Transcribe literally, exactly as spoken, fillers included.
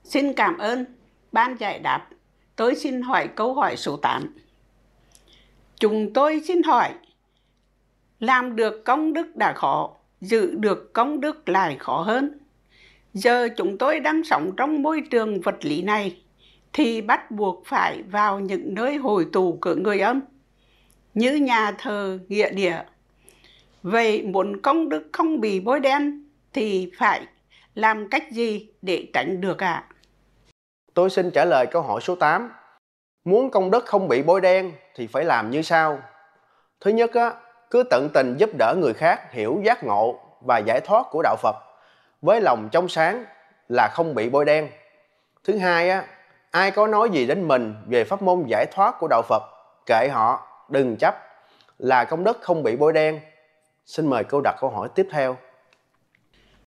Xin cảm ơn ban giải đáp. Tôi xin hỏi câu hỏi số tám. Chúng tôi xin hỏi, làm được công đức đã khó, giữ được công đức lại khó hơn. Giờ chúng tôi đang sống trong môi trường vật lý này, thì bắt buộc phải vào những nơi hội tụ của người âm, như nhà thờ nghĩa địa. Vậy muốn công đức không bị bôi đen thì phải làm cách gì để tránh được ạ? À? Tôi xin trả lời câu hỏi số tám. Muốn công đức không bị bôi đen thì phải làm như sau. Thứ nhất, á, cứ tận tình giúp đỡ người khác hiểu giác ngộ và giải thoát của đạo Phật với lòng trong sáng là không bị bôi đen. Thứ hai, á, ai có nói gì đến mình về pháp môn giải thoát của đạo Phật, kệ họ, đừng chấp, là công đức không bị bôi đen. Xin mời cô đặt câu hỏi tiếp theo.